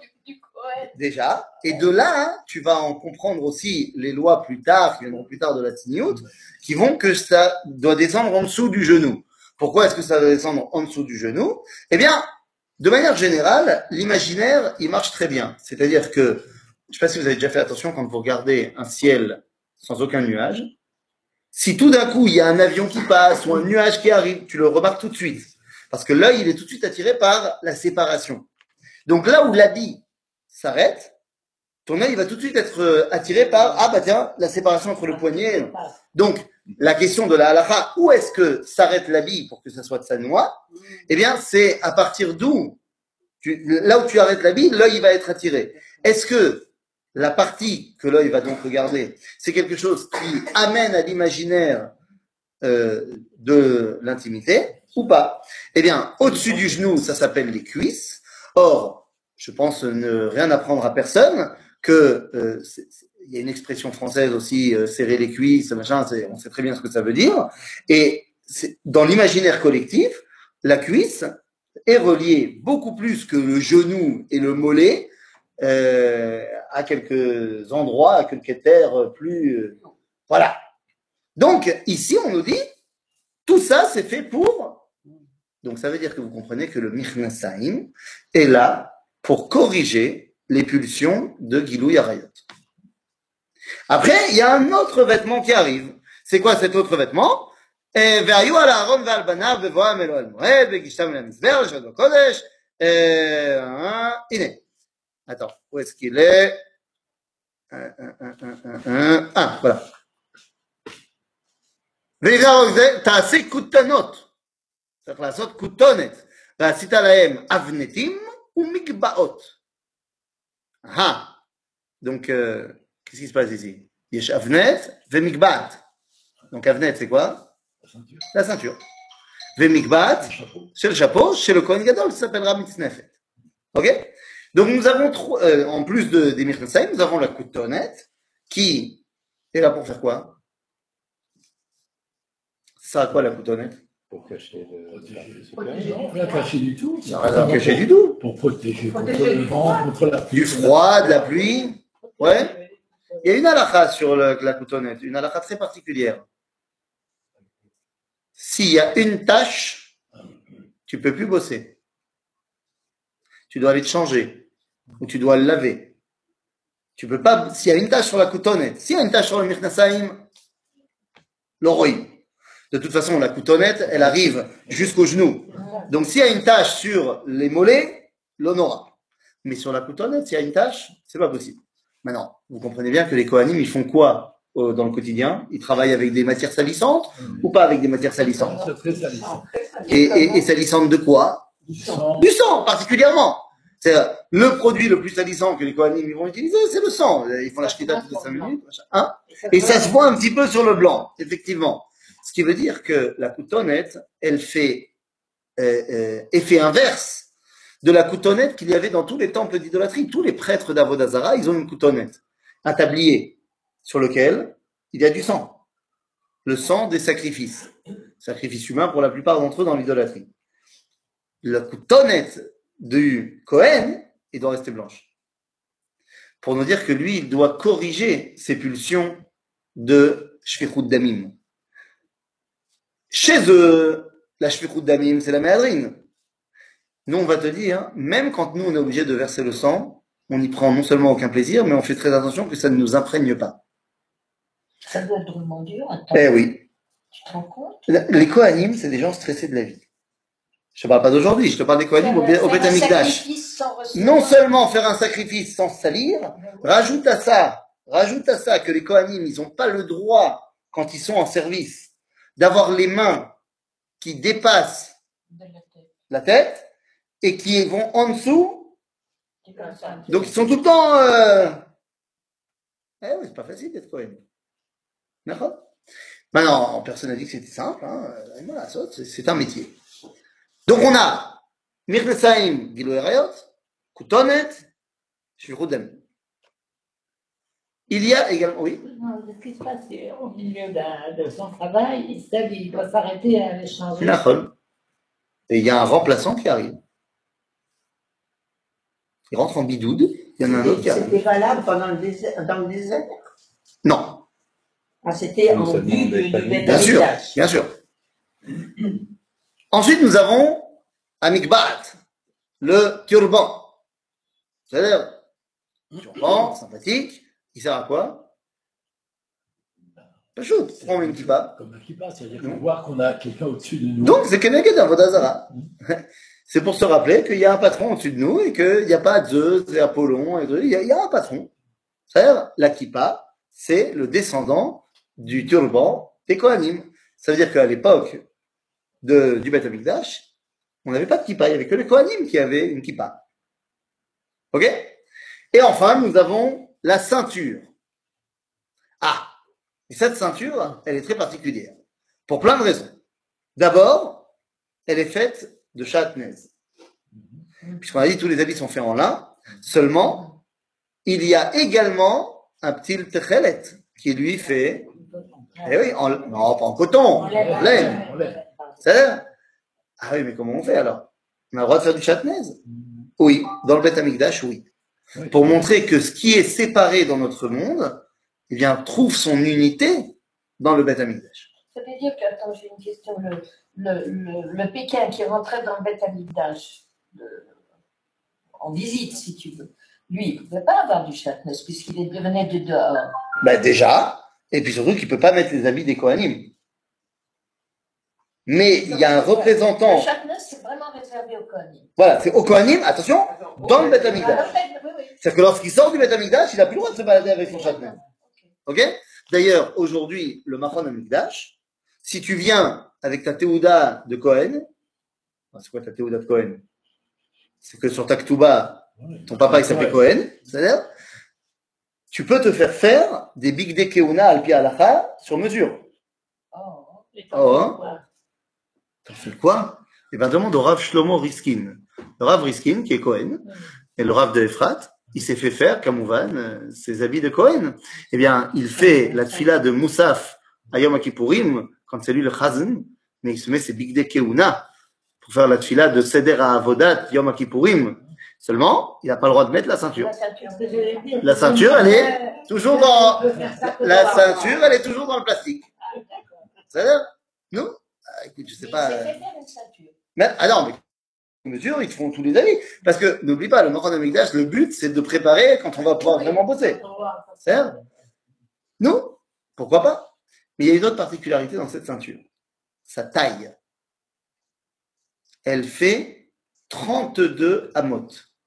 déjà, et de là, tu vas en comprendre aussi les lois plus tard, qui viendront plus tard de la Tzniut, qui vont que ça doit descendre en dessous du genou. Pourquoi est-ce que ça doit descendre en dessous du genou? Eh bien, de manière générale, l'imaginaire, il marche très bien. C'est-à-dire que, je ne sais pas si vous avez déjà fait attention quand vous regardez un ciel sans aucun nuage, si tout d'un coup, il y a un avion qui passe ou un nuage qui arrive, tu le remarques tout de suite. Parce que l'œil, il est tout de suite attiré par la séparation. Donc là où l'habit s'arrête, ton œil va tout de suite être attiré par, ah bah tiens, la séparation entre le poignet. Donc, la question de la halakha, où est-ce que s'arrête l'habit pour que ça soit de sa noix? Eh bien, c'est à partir d'où, tu, là où tu arrêtes l'habit, l'œil va être attiré. Est-ce que la partie que l'œil va donc regarder, c'est quelque chose qui amène à l'imaginaire euh, de l'intimité ou pas? Eh bien, au-dessus du genou, ça s'appelle les cuisses. Or, je pense ne rien apprendre à personne que euh, c'est, c'est, il y a une expression française aussi, euh, serrer les cuisses, machin, c'est, on sait très bien ce que ça veut dire. Et c'est, dans l'imaginaire collectif, la cuisse est reliée beaucoup plus que le genou et le mollet euh, à quelques endroits, à quelques terres plus... Euh, voilà. Donc, ici, on nous dit, tout ça, c'est fait pour... Donc, ça veut dire que vous comprenez que le Michnasaim est là pour corriger les pulsions de Gilou Yarayot. Après, il y a un autre vêtement qui arrive. C'est quoi cet autre vêtement? והיו על הארון ועל בניו בבואם אלוהי אל מועד והגישתם אל המזבח לשבת בקודש. הנה. Attends, où est-ce qu'il est? un, un, un, un, un, ah, voilà. ויזהר זה, תעשי כותנות. צריך לעשות כותונת. ועשית להם אבנתים ומגבעות. Ah, donc, euh, qu'est-ce qui se passe ici? Yesh avnet vemigbat. Donc, avnet, c'est quoi? La ceinture. La ceinture. Vemigbat, c'est le chapeau, chez le Kohen Gadol, ça s'appellera mitznefet. Ok? Donc, nous avons, trop, euh, en plus de, des Michnasaim, nous avons la coutonnette, qui est là pour faire quoi? Ça a quoi, la coutonnette? Pour cacher le. Protéger. Non, rien cacher du tout. Ça n'a rien caché du tout. Pour protéger, contre le vent, contre la pluie. Du froid, de la pluie. Ouais. Il y a une halakha sur le, la coutonnette, une halakha très particulière. S'il y a une tache, tu peux plus bosser. Tu dois aller te changer. Ou tu dois le laver. Tu peux pas, s'il y a une tache sur la coutonnette, s'il y a une tache sur le Michnasaim, l'oroïm. De toute façon, la coutonnette, elle arrive jusqu'au genou. Donc, s'il y a une tache sur les mollets, l'honora. Mais sur la coutonnette, s'il y a une tache, c'est pas possible. Maintenant, vous comprenez bien que les Kohanim, ils font quoi euh, dans le quotidien? Ils travaillent avec des matières salissantes mmh. ou pas avec des matières salissantes? C'est très salissant. Et, et, et salissantes de quoi? Du sang. Du sang, particulièrement. C'est le produit le plus salissant que les Kohanim ils vont utiliser, c'est le sang. Ils font la shtita toutes les cinq minutes. Hein, et ça se voit un petit peu sur le blanc, effectivement. Ce qui veut dire que la coutonnette, elle fait euh, euh, effet inverse de la coutonnette qu'il y avait dans tous les temples d'idolâtrie. Tous les prêtres d'Avodah Zarah, ils ont une coutonnette, un tablier sur lequel il y a du sang. Le sang des sacrifices. Sacrifices humains pour la plupart d'entre eux dans l'idolâtrie. La coutonnette du Kohen, il doit rester blanche. Pour nous dire que lui, il doit corriger ses pulsions de shfichut damim. Chez eux, la shfichut damim, c'est la méadrine. Nous, on va te dire, même quand nous, on est obligé de verser le sang, on n'y prend non seulement aucun plaisir, mais on fait très attention que ça ne nous imprègne pas. Ça doit être drôlement dur. Attends. Eh oui. Tu te rends compte? Les Kohanim, c'est des gens stressés de la vie. Je te parle pas d'aujourd'hui, je te parle des Kohanim au, Faire au Beth un Amikdash. sacrifice sans recevoir. Non seulement faire un sacrifice sans salir, rajoute à ça, rajoute à ça que les Kohanim, ils n'ont pas le droit, quand ils sont en service, d'avoir les mains qui dépassent De la tête. la tête et qui vont en dessous. C'est comme ça. Donc ils sont tout le temps. Euh... Eh oui, c'est pas facile d'être Kohen. D'accord? Maintenant, personne n'a dit que c'était simple. Hein. Voilà, c'est, c'est un métier. Donc on a Mirnesaim, Gilo Erayot, Koutonet, Shvirut Damim. Il y a également, oui. Non, ce qui se passe, c'est au milieu d'un- de son travail, il sait qu'il doit s'arrêter à échanger. Nachol. Et il y a un remplaçant qui arrive. Il rentre en bidoude, il y en a un autre qui arrive. C'était valable pendant le désert, dans le désert. Non, Ah, c'était Nous en seulement vue des du, du familles. Beth bien sûr, Amikdash. bien sûr. Ensuite, nous avons Amikbat, le turban. C'est-à-dire, turban, sympathique, il sert à quoi? Pas chaud, prends une kippa. Comme un kippa, c'est-à-dire Non. qu'on voit qu'on a quelqu'un au-dessus de nous. Donc, c'est Keneged Avodazara. C'est pour se rappeler qu'il y a un patron au-dessus de nous et qu'il n'y a pas Zeus et Apollon. Et il, y a, il y a un patron. C'est-à-dire, la kippa, c'est le descendant du turban des Kohanim. Ça veut dire qu'à l'époque de, du Beth Amikdash, on n'avait pas de kippa. Il n'y avait que les Kohanim qui avaient une kippa. OK? Et enfin, nous avons la ceinture. Ah! Et cette ceinture, elle est très particulière. Pour plein de raisons. D'abord, elle est faite de chatnez. Puisqu'on a dit tous les habits sont faits en lin, seulement, il y a également un petit techelet qui lui fait, eh oui, en, non, pas en coton, en laine. On l'aime. C'est-à-dire, ah oui, mais comment on fait alors? On a le droit de faire du chatnez? Oui, dans le Beth Amikdash, oui. Oui. Pour montrer que ce qui est séparé dans notre monde, eh bien, trouve son unité dans le Beth Amikdash. Ça veut dire que, attends, j'ai une question. Le, le, le, le Pékin qui rentrait dans le Beth Amikdash, de- en visite, si tu veux, lui, il ne pouvait pas avoir du chatnez puisqu'il est- venait de dehors. Ben déjà, et puis surtout qu'il peut pas mettre les habits des Kohanim. Mais il y a un représentant, Le chatnez, c'est vraiment réservé aux Kohanim. voilà, c'est au Kohanim, attention, dans le Beth Amikdash. Ah, oui, oui. C'est-à-dire que lorsqu'il sort du Beth Amikdash, il n'a plus le droit de se balader avec son chatnez. Ok? D'ailleurs, aujourd'hui, le Machon Amikdash, si tu viens avec ta Théouda de Kohen, c'est quoi ta Théouda de Kohen? C'est que sur ta Ketouba, ton papa il s'appelait Kohen, c'est-à-dire, tu peux te faire faire des Big De Keuna al Pi Halacha sur mesure. Oh. Et Oh, t'en hein. fais quoi? T'en fais quoi? Eh bien, demande au Rav Shlomo Riskin. Le Rav Riskin, qui est Kohen, et le Rav de Efrat, il s'est fait faire, Kamouvan, euh, ses habits de Kohen. Eh bien, il fait la tfila de Moussaf à Yom Kippourim, quand c'est lui le Chazan, mais il se met ses Big De Keuna pour faire la tfila de Seder à Avodat Yom Kippourim. Seulement, il n'a pas le droit de mettre la ceinture. La ceinture, Ce que j'allais dire, La ceinture, elle est toujours dans, on peut faire ça que la dans ceinture, elle est toujours dans le plastique. Ah, d'accord. C'est-à-dire? Non? Ah, écoute, je sais il pas. s'est euh, fait faire une ceinture. Mais, ah non, mais mesure, ils te font tous les avis. Parce que, n'oublie pas, le Machon Amikdash, le but, c'est de préparer quand on va pouvoir vraiment bosser. On voit. C'est vrai? Non? Pourquoi pas? Mais il y a une autre particularité dans cette ceinture. Sa taille. Elle fait trente-deux amot.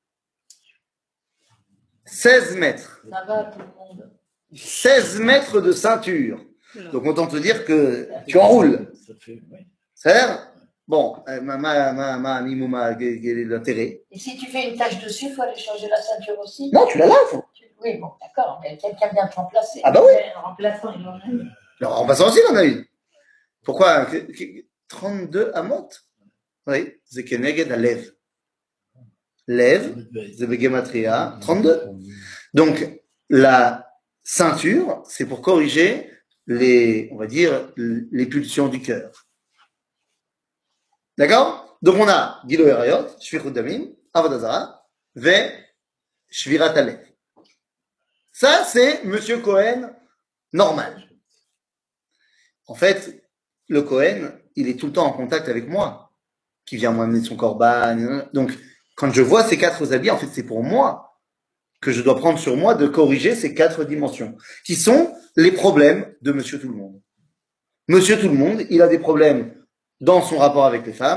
seize mètres. Ça va, tout le monde. seize mètres de ceinture. Donc, autant te dire que tu enroules. Ça fait, oui. C'est-à-dire, bon, euh, ma, ma, ma, ma, Mimouma, quel quel est l'intérêt? Et si tu fais une tache dessus, il faut aller changer la ceinture aussi. Non, tu la laves. Tu- Oui, bon, d'accord, mais quelqu'un vient te remplacer. Ah bah oui. Mais en remplaçant, il en a une. Alors, en passant aussi, il en a une. Pourquoi? Que- que- trente-deux amot? Oui, c'est Keneged à Lev. Lev, c'est Begematria, trente-deux. Donc, la ceinture, c'est pour corriger les, on va dire, les pulsions du cœur. D'accord? Donc, on a Gilo Erayot, Shvichut Damim, Avodazara, Ve, Shvirat Alev. Ça, c'est Monsieur Cohen normal. En fait, le Cohen, il est tout le temps en contact avec moi, qui vient m'amener son corban. Donc, quand je vois ces quatre habits, en fait, c'est pour moi que je dois prendre sur moi de corriger ces quatre dimensions, qui sont les problèmes de Monsieur Tout-le-Monde. Monsieur Tout-le-Monde, il a des problèmes dans son rapport avec les femmes.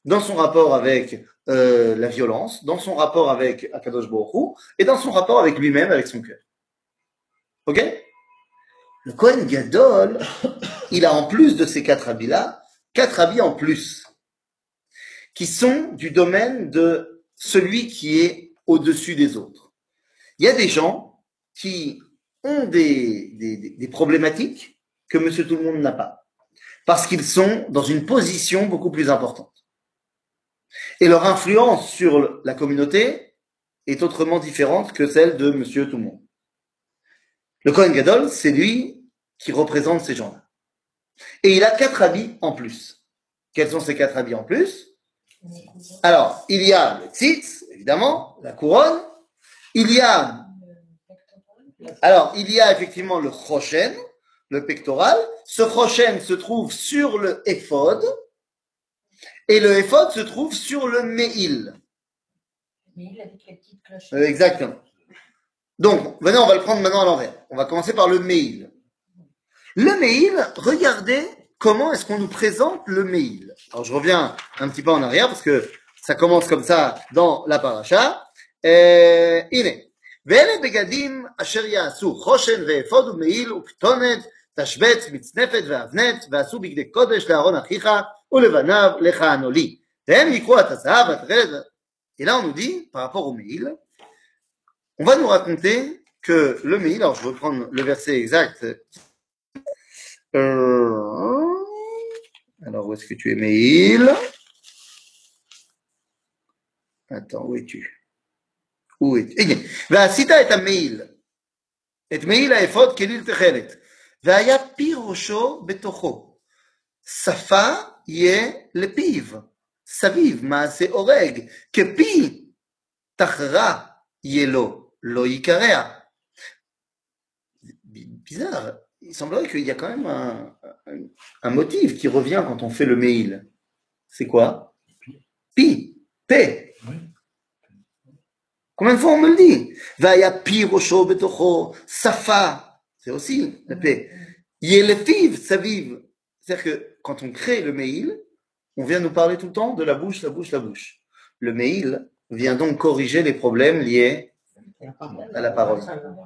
dans son rapport avec euh, la violence, dans son rapport avec Akadosh Baruch Hu, et dans son rapport avec lui-même, avec son cœur. Ok? Le Kohen Gadol, il a en plus de ces quatre habits-là, quatre habits en plus, qui sont du domaine de celui qui est au-dessus des autres. Il y a des gens qui ont des, des, des problématiques que Monsieur Tout-le-Monde n'a pas, parce qu'ils sont dans une position beaucoup plus importante. Et leur influence sur la communauté est autrement différente que celle de Monsieur Tout-le-Monde. Le Kohen Gadol, c'est lui qui représente ces gens-là. Et il a quatre habits en plus. Quels sont ces quatre habits en plus? Alors, il y a le tzitz, évidemment, la couronne. Il y a, alors, il y a effectivement le choshen, le pectoral. Ce choshen se trouve sur le éphod. Et le éphod se trouve sur le me'il. Me'il avec les petites clochettes. Euh, exactement. Donc, venez, on va le prendre maintenant à l'envers. On va commencer par le me'il. Le me'il, regardez comment est-ce qu'on nous présente le me'il. Alors, je reviens un petit peu en arrière parce que ça commence comme ça dans la paracha. Euh, הנה, ואלה בגדים אשר יעשו חושן ואפוד ומעיל וכתונת, תשבץ, מצנפת ואבנת, ועשו בגדי קודש לאהרון אחיך ולבניו לכהנו לי. והם יקחו את הזהב והתכלת. Et là, on nous dit, par rapport au me'il, on va nous raconter que le me'il, alors je vais reprendre le verset exact. Euh, alors, où est-ce que tu es, me'il? Attends, où es-tu? Où es-tu? הנה, ועשית את המעיל, את מעיל האפוד כליל תכלת, והיה פי ראשו בתוכו, שפה יהיה לפיו, סביב מעשה הורג, כפי תחרה יהיה לו, לא יקרע. Bizarre, il semblerait qu'il y a quand même un, un, un motif qui revient quand on fait le me'il. C'est quoi? Pi, P. Combien de fois on me le dit? Vaya pi rosho betocho, safa. C'est aussi la paix. Yelefiv, saviv. C'est-à-dire que quand on crée le me'il, on vient nous parler tout le temps de la bouche, la bouche, la bouche. Le me'il vient donc corriger les problèmes liés à la parole.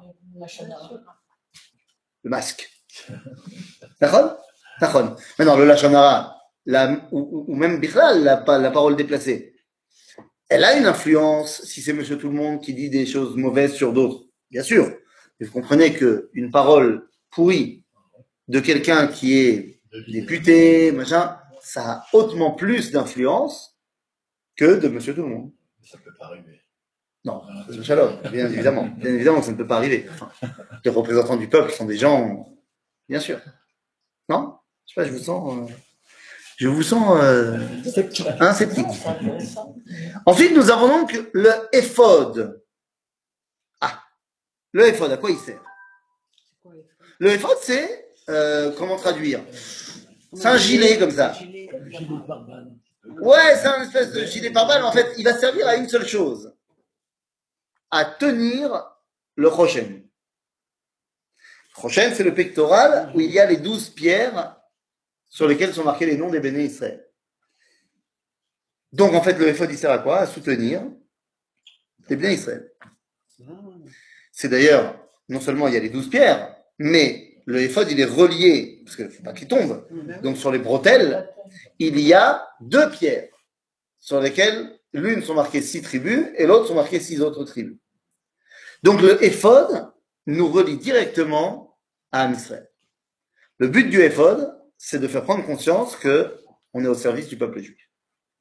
Le masque. D'accord? D'accord. Maintenant, le lashon hara, la, ou, ou même bichlal, la, la parole déplacée. Elle a une influence si c'est Monsieur Tout-le-Monde qui dit des choses mauvaises sur d'autres, bien sûr. Mais vous comprenez qu'une parole pourrie de quelqu'un qui est député, machin, ça a hautement plus d'influence que de Monsieur Tout-le-Monde. Ça ne peut pas arriver. Non, c'est Shalom, bien évidemment. Bien évidemment que ça ne peut pas arriver. Enfin, les représentants du peuple sont des gens, bien sûr. Non? Je sais pas, je vous sens... Euh... Je vous sens euh, sceptique. Hein, sceptique. Ensuite, nous avons donc le éphod. Ah, le éphod, à quoi il sert? Le éphod, c'est, euh, comment traduire? C'est un gilet comme ça. Ouais, c'est un espèce de gilet pare-balles. En fait, il va servir à une seule chose. À tenir le choshen. Choshen, c'est le pectoral où il y a les douze pierres sur lesquels sont marqués les noms des béné Israël. Donc, en fait, le éphod, il sert à quoi? À soutenir les béné Israël. C'est d'ailleurs, non seulement il y a les douze pierres, mais le éphod, il est relié, parce qu'il ne faut pas qu'il tombe. Donc, sur les bretelles, il y a deux pierres, sur lesquelles l'une sont marquées six tribus, et l'autre sont marquées six autres tribus. Donc, le éphod nous relie directement à Am Israël. Le but du éphod, c'est de faire prendre conscience qu'on est au service du peuple juif.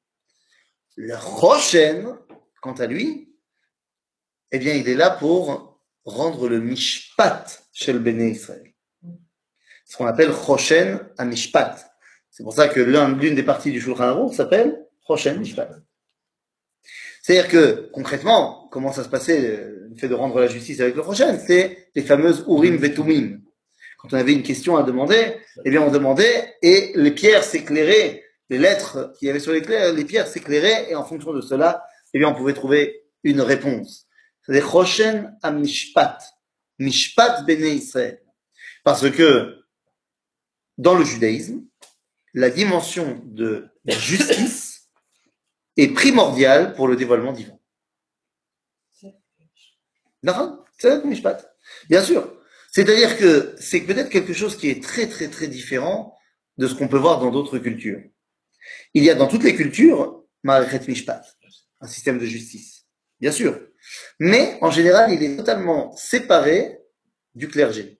Le choshen, quant à lui, eh bien, il est là pour rendre le mishpat chez le béné Israël. Ce qu'on appelle choshen à mishpat. C'est pour ça que l'une des parties du Shulchan Aruch s'appelle choshen mishpat. C'est-à-dire que, concrètement, comment ça se passait, le fait de rendre la justice avec le choshen, c'est les fameuses urim vetumim. Quand on avait une question à demander, eh bien, on demandait et les pierres s'éclairaient, les lettres qu'il y avait sur les, clairs, les pierres s'éclairaient et en fonction de cela, eh bien, on pouvait trouver une réponse. C'est-à-dire, choshen à mishpat. Mishpat béné Israël. Parce que, dans le judaïsme, la dimension de la justice est primordial pour le dévoilement divin. Non, c'est Mishpat. Bien sûr. C'est-à-dire que c'est peut-être quelque chose qui est très très très différent de ce qu'on peut voir dans d'autres cultures. Il y a dans toutes les cultures Ma'arechet Mishpat, un système de justice, bien sûr. Mais en général, il est totalement séparé du clergé.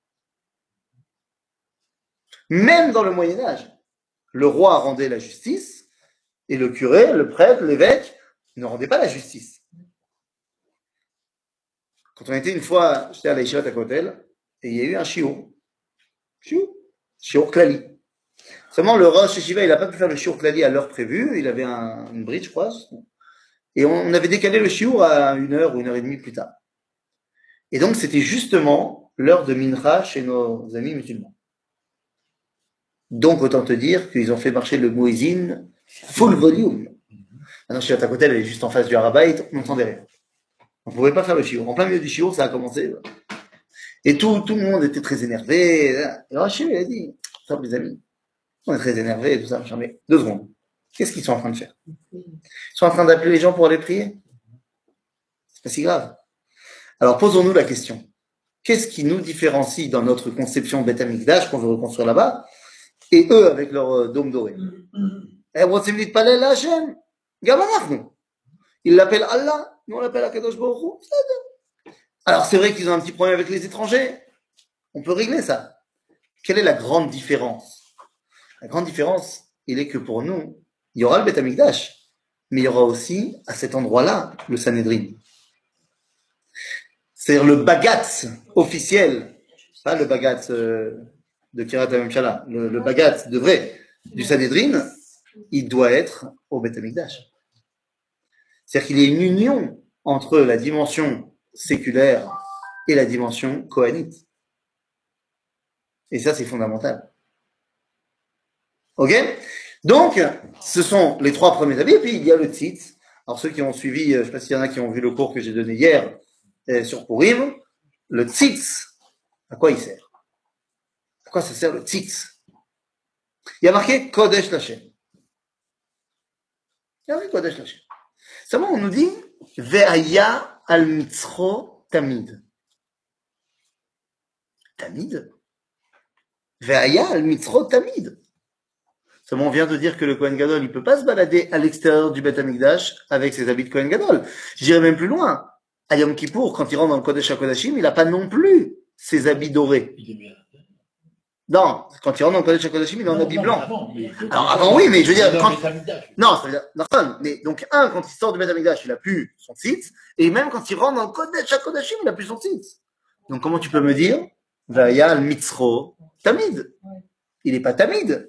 Même dans le Moyen Âge, le roi rendait la justice et le curé, le prêtre, l'évêque ne rendait pas la justice. Quand on était une fois, j'étais à la Yeshivat à Kotel, et il y a eu un shiur. Shiur Shiur Klali. Seulement, le Rosh Yeshiva, il n'a pas pu faire le shiur Klali à l'heure prévue, il avait un, une bridge, je crois, et on avait décalé le shiur à une heure ou une heure et demie plus tard. Et donc, c'était justement l'heure de Mincha chez nos amis musulmans. Donc, autant te dire qu'ils ont fait marcher le muezzin full volume. Maintenant, Yeshivat à Kotel, elle est juste en face du Harabait, on n'entendait rien. On ne pouvait pas faire le shiur. En plein milieu du shiur, ça a commencé. Et tout, tout le monde était très énervé. Et Rachel, il a dit, ça, mes amis, on est très énervés et tout ça. Mais deux secondes. Qu'est-ce qu'ils sont en train de faire? Ils sont en train d'appeler les gens pour aller prier? C'est pas si grave. Alors, posons-nous la question. Qu'est-ce qui nous différencie dans notre conception Beth Amikdash qu'on veut reconstruire là-bas, et eux avec leur euh, dôme doré? Eh, רוצים להתפלל להשם? גם אנחנו. Ils l'appellent Allah, nous on l'appelle Akadosh Baruch Hu. Alors c'est vrai qu'ils ont un petit problème avec les étrangers. On peut régler ça. Quelle est la grande différence? La grande différence, il est que pour nous, il y aura le Beth Amikdash, mais il y aura aussi, à cet endroit-là, le Sanhedrin. C'est-à-dire le bagatz officiel, pas le bagatz euh, de Kiryat HaMemshala, le, le bagatz de vrai du Sanhedrin, il doit être au Beth Amikdash. C'est-à-dire qu'il y a une union entre la dimension séculaire et la dimension kohanite. Et ça, c'est fondamental. Ok? Donc, ce sont les trois premiers habits, et puis il y a le tzitz. Alors, ceux qui ont suivi, je ne sais pas s'il y en a qui ont vu le cours que j'ai donné hier euh, sur Purim, le tzitz, à quoi il sert? À quoi ça sert le tzitz? Il y a marqué Kodesh Lashem. Il y a marqué Kodesh Lashem. Seulement, on nous dit Ve'aya al mitzro tamid. Tamid? Ve'aya al mitzro tamid. Seulement, on vient de dire que le Kohen Gadol, il peut pas se balader à l'extérieur du Beth Amikdash avec ses habits de Kohen Gadol. J'irai même plus loin. À Yom Kippour, quand il rentre dans le Kodesh HaKodashim, il n'a pas non plus ses habits dorés. Il est bien. Non, quand il rentre dans le Kodesh HaKodashim, il est en Non, habit non, blanc. avant, mais- Alors, avant, oui, mais je veux dire, Dans quand- les Hamikdash. Non, ça veut dire, non, mais donc, un, quand il sort du Beth Amikdash, il a plus son tzitz, et même quand il rentre dans le Kodesh HaKodashim, il a plus son tzitz. Donc, comment tu peux me dire, Vaya al mitzro tamid? Il n'est pas tamid.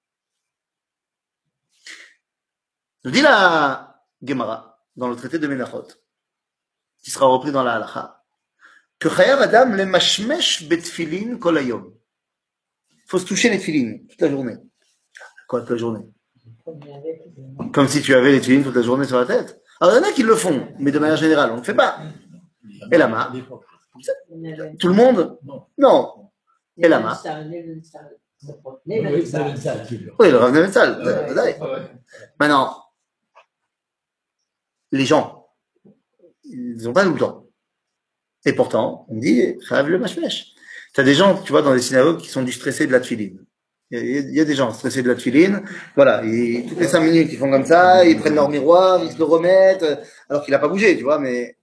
Nous dit la Gemara, dans le traité de Menachot, qui sera repris dans la Halacha, que Chayav Adam le mashmesh betfilin kol hayom. Il faut se toucher les tefilines toute la journée. Quoi, toute la journée? Comme si tu avais les tefilines toute la journée sur la tête. Alors, il y en a qui le font, mais de manière générale, on ne le fait pas. Et la main? Tout le monde? Non. Et la main? Oui, ça, ça, tu le- Oui, le Rav Nebenzahl, ודאי. Maintenant, les gens, ils n'ont pas tout le temps. Et pourtant, on me dit, Chayav le mashmesh. Tu as des gens, tu vois, dans les synagogues qui sont du stressé de la tfiline. Il y, a, il y a des gens stressés de la tfiline. Voilà, et toutes les cinq minutes, ils font comme ça, ils prennent leur miroir, ils se le remettent, alors qu'il n'a pas bougé, tu vois, mais.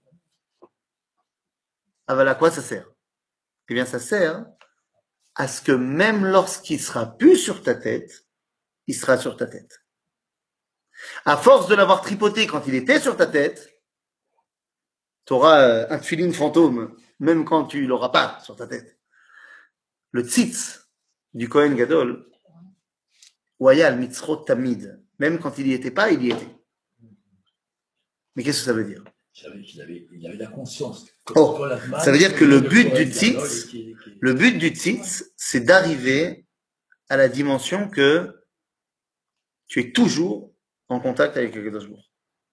Ah, voilà, à quoi ça sert? Eh bien, ça sert à ce que même lorsqu'il sera plus sur ta tête, il sera sur ta tête. À force de l'avoir tripoté quand il était sur ta tête, tu auras un tfiline fantôme, même quand tu l'auras pas sur ta tête. Le tzitz du Kohen Gadol, Wayal mitzrot tamid, même quand il y était pas, il y était. Mais qu'est-ce que ça veut dire? Il avait, il avait, il avait la conscience. Oh, ça veut dire que le but du tzitz, le but du tzitz, c'est d'arriver à la dimension que tu es toujours en contact avec le Kadosh Baruch.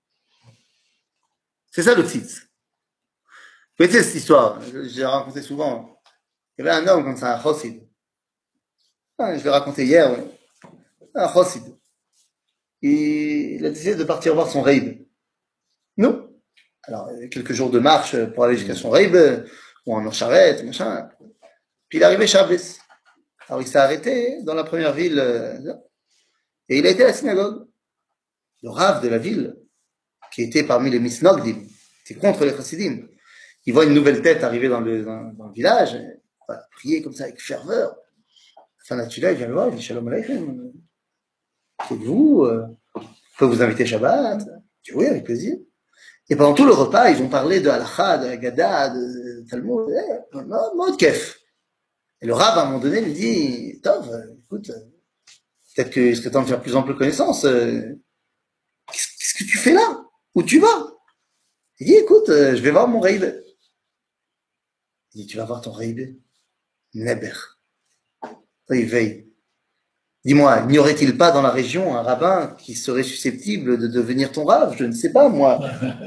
C'est ça le tzitz. Vous connaissez cette histoire? J'ai raconté souvent. Il y avait un homme comme ça, un chossid. Ah, je l'ai raconté hier, oui. Un chossid. il a décidé de partir voir son Reib. Non. Alors, quelques jours de marche pour aller jusqu'à son Reib, ou en charrette, machin. Puis il est arrivé Shabbos. Alors il s'est arrêté dans la première ville, et il a été à la synagogue. Le Rav de la ville, qui était parmi les Misnogdim, qui était contre les Chassidim, il voit une nouvelle tête arriver dans le, dans, dans le village, et, voilà, prier comme ça avec ferveur. Fin d'Atula, il vient le voir, il dit Shalom Aleichem. C'est vous, euh, je peux vous inviter Shabbat? Il dit oui, avec plaisir. Et pendant tout le repas, ils vont parler de Halakha, de Haggadah, de, de Talmud, eh, mode kef. Et le Rav, à un moment donné, lui dit Tov, écoute, peut-être qu'il serait temps de faire plus ample connaissance. Euh, qu'est-ce, qu'est-ce que tu fais là? Où tu vas? Il dit écoute, euh, je vais voir mon Reib. Il dit tu vas voir ton Reib? Neber. Il veille. Dis-moi, n'y aurait-il pas dans la région un rabbin qui serait susceptible de devenir ton Rav? Je ne sais pas, moi.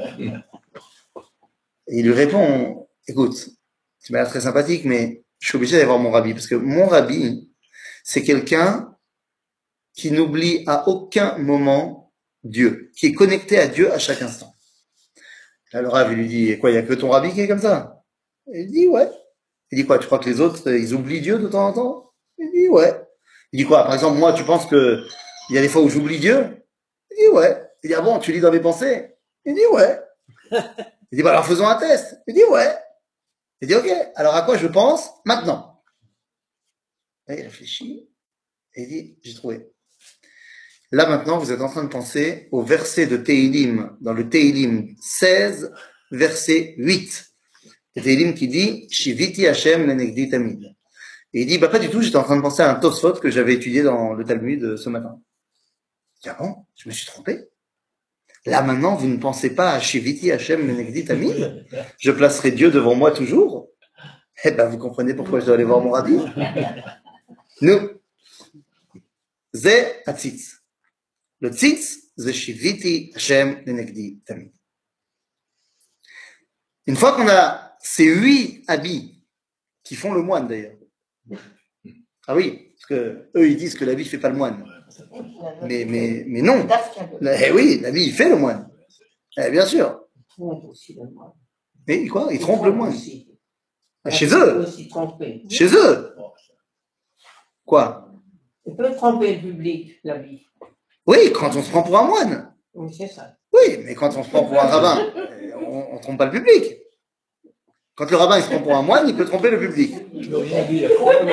Et il lui répond, écoute, tu m'as l'air très sympathique, mais je suis obligé d'aller voir mon rabbi, parce que mon rabbi, c'est quelqu'un qui n'oublie à aucun moment Dieu, qui est connecté à Dieu à chaque instant. Là, le Rav, il lui dit, quoi, il n'y a que ton rabbi qui est comme ça? Il dit, ouais. Il dit quoi, tu crois que les autres, ils oublient Dieu de temps en temps? Il dit, ouais. Il dit quoi? Par exemple, moi, tu penses que il y a des fois où j'oublie Dieu? Il dit, ouais. Il dit, ah bon, tu lis dans mes pensées? Il dit, ouais. Il dit, bah alors faisons un test. Il dit, ouais. Il dit, ok, alors à quoi je pense maintenant? Et il réfléchit et il dit, j'ai trouvé. Là maintenant, vous êtes en train de penser au verset de Tehilim, dans le Tehilim seize, verset huit. Le Tehilim qui dit, Shiviti Hashem lenegdi tamid. Et il dit, bah pas du tout, j'étais en train de penser à un Tosfot que j'avais étudié dans le Talmud ce matin. Il dit, ah bon, je me suis trompé. Là maintenant, vous ne pensez pas à Shiviti Hashem lenegdi tamid? Je placerai Dieu devant moi toujours? Eh ben, vous comprenez pourquoi je dois aller voir mon rabbi? Nous. Zé Hatzitz. Le tzitz, c'est Shiviti Hashem lenegdi tamid. Une fois qu'on a ces huit habits, qui font le moine d'ailleurs. Ah oui, parce que eux ils disent que l'habit ne fait pas le moine. Mais, mais, mais non. Eh oui, l'habit il fait le moine. Eh bien sûr. Mais quoi? Ils trompent le moine. Chez eux. Chez eux. Quoi? On peut tromper le public, l'habit. Oui, quand on se prend pour un moine. Oui, c'est ça. Oui, mais quand on se prend pour un rabbin, on ne trompe pas le public. Quand le rabbin il se prend pour un moine, il peut tromper le public. Je veux rien dire.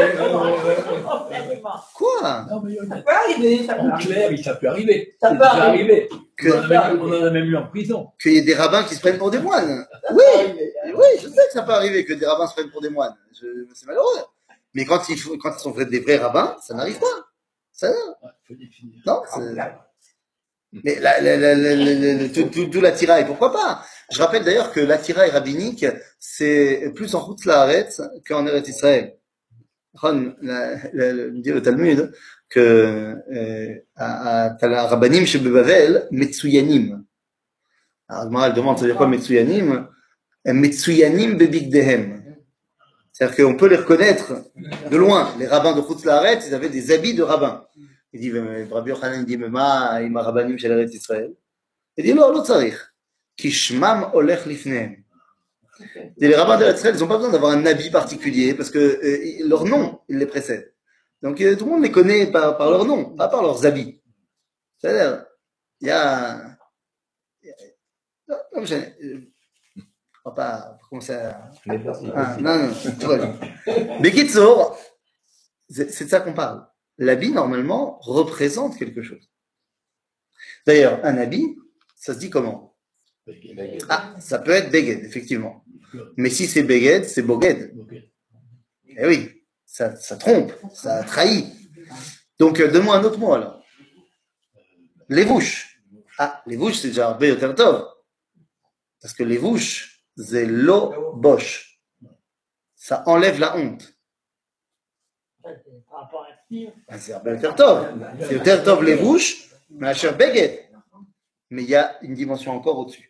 Quoi? Non, mais Ça peut arriver, ça peut en arriver. clair, ça peut arriver. Ça C'est peut déjà arriver. arrivé. Que- On, en a même, on en a même eu en prison. Qu'il y ait des rabbins qui se prennent pour des moines. Oui, oui, je sais que ça peut arriver que des rabbins se prennent pour des moines. Je- C'est malheureux. Mais quand ils, font- quand ils sont vrais- des vrais rabbins, ça n'arrive pas. Ça, Ouais, faut définir. non, c'est- mais la, la, la, la, la, la- tout, tout, tout l'attirail, pourquoi pas? Je rappelle d'ailleurs que l'attirail rabbinique, c'est plus en route la Haaretz qu'en Eretz Israël. Ron, la- la- le- me dit le Talmud que euh, à, à, à Rabbanim chez Bebavel, Metsuyanim. Alors, Gemara, elle demande, ça veut dire quoi Metsuyanim? Metsuyanim bebigdehem. C'est-à-dire qu'on peut les reconnaître de loin. Les rabbins de Chutz Laaretz, ils avaient des habits de rabbins. Il dit, mais Rabbi Yochanan dit, mais ma, ima rabbanim shel Eretz Israël. Il dit, non, לא צריך. כי שמם הולך לפניהם. Et les rabbins d'Eretz Israël, ils n'ont pas besoin d'avoir un habit particulier parce que euh, leur nom, il les précède. Donc euh, tout le monde les connaît par, par leur nom, pas par leurs habits. C'est-à-dire, il y a... il y a- Non, non, je on va pas commencer à... Mais vas-y, Ah, vas-y. non, non, tout va bien. Mais Kitsour, c'est c'est de ça qu'on parle. L'habit, normalement, représente quelque chose. D'ailleurs, un habit, ça se dit comment? Ah, ça peut être Beged, effectivement. Mais si c'est Beged, c'est Boged. Ok. Eh oui, ça, ça trompe, ça trahit. Donc, euh, donne-moi un autre mot, alors. Les bouches. Ah, les bouches, c'est déjà un peu tov. Parce que les bouches, c'est lo bosh. Ça enlève la honte. Par rapport à Steve, Ah, c'est un peu tov. C'est יותר tov les bouches, mais à cher Beged. Mais il y a une dimension encore au-dessus.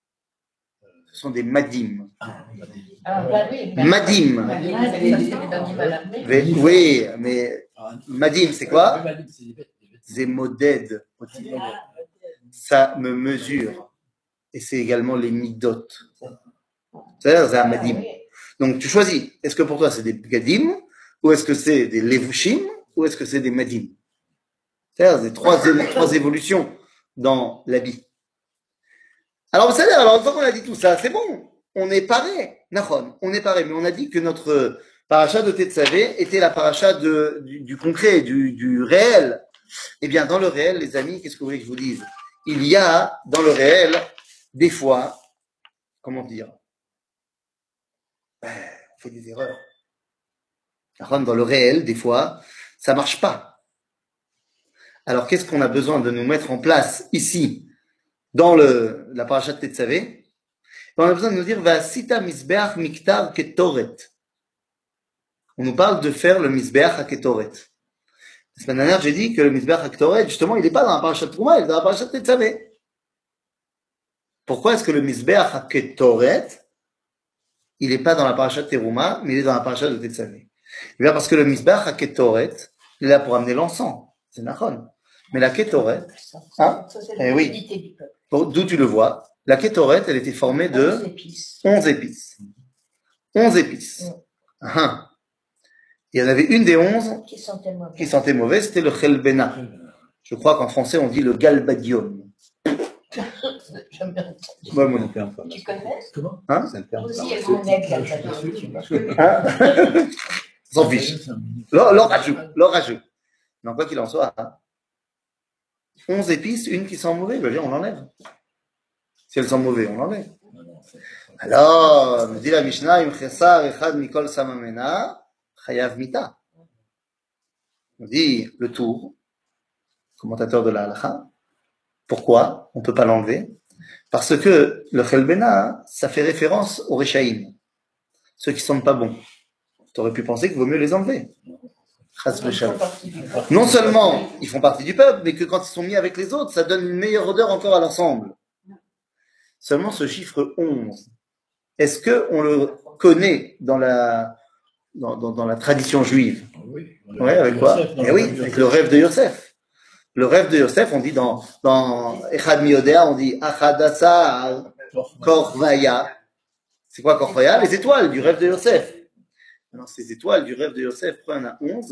Ce sont des madim. Ah, bah oui. Madim. Madim, c'est des des animaux à l'amener. Mais- oui, mais madim, c'est quoi? C'est des vêtements. Zemoded, ça me mesure. Et c'est également les midot. C'est-à-dire, c'est un madim. Donc, tu choisis. Est-ce que pour toi, c'est des gadim, ou est-ce que c'est des levushim, ou est-ce que c'est des madim? C'est-à-dire, c'est trois, trois évolutions dans l'habit. Alors, vous savez, alors, une fois qu'on a dit tout ça, c'est bon. On est paré. Nahon, on est paré. Mais on a dit que notre paracha de Tetzavé était la paracha de, du, du concret, du, du réel. Eh bien, dans le réel, les amis, qu'est-ce que vous voulez que je vous dise? Il y a, dans le réel, des fois, comment dire, ben, on fait des erreurs. Dans le réel, des fois, ça marche pas. Alors, qu'est-ce qu'on a besoin de nous mettre en place ici, dans le, la paracha de Tetzavé? On a besoin de nous dire, va sita misbeach miktar ketoret. On nous parle de faire le misbeach à ketoret. La semaine dernière, j'ai dit que le misbeach à ketoret, justement, il n'est pas dans la paracha de Trouma, il est dans la paracha de Tetzavé. Pourquoi est-ce que le misbeach à ketoret, il n'est pas dans la paracha de Teruma, mais il est dans la paracha de Tetzavé? Eh bien, parce que le misbeach à ketoret, il est là pour amener l'encens. C'est nachon. Mais la ketoret, hein? Eh oui. D'où tu le vois. La ketoret, elle était formée de onze épices. onze épices. onze épices. Mm. Uh-huh. Il y en avait une des onze qui sentait mauvais, qui sentait mauvais, c'était le chelbena. Je crois qu'en français, on dit le galbadium. Jamais entendu. Ouais, moi non plus. Tu connais? Comment? Hein? Vous aussi, elle connaît galbadium. Hein? S'en fiche. L'orageux. L'orageux. Non, quoi qu'il en soit, hein. onze épices, une qui sent mauvais, ben, on l'enlève. Si elle sent mauvais, on l'enlève. Alors, me dit la Mishnah, im chesar echad mikol samamena, chayav mita. On dit le tour, commentateur de la halakha. Pourquoi on ne peut pas l'enlever? Parce que le chelbena, ça fait référence aux rechaïm, ceux qui ne sentent pas bons. Tu aurais pu penser qu'il vaut mieux les enlever. Non seulement ils font partie du peuple, mais que quand ils sont mis avec les autres, ça donne une meilleure odeur encore à l'ensemble. Seulement ce chiffre onze, est-ce qu'on le connaît dans la, dans, dans, dans la tradition juive? Oui. Ouais, avec quoi? Eh oui, avec le rêve de Yosef. Le rêve de Yosef, on dit dans, dans Echad Miodea, on dit Achadasa Korvaya. C'est quoi Korvaya? Les étoiles du rêve de Yosef. Alors, ces étoiles du rêve de Yosef, il y en a onze.